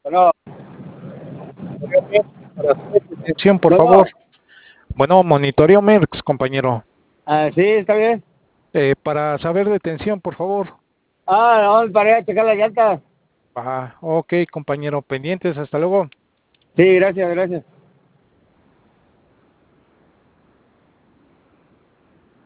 Bueno, Para saber de tensión, por bueno, favor. Bueno, monitoreo MERX, compañero. sí, está bien. Para saber de tensión, por favor. No, para ir a checar la llanta. Ok, compañero, pendientes, hasta luego. Sí, gracias, gracias.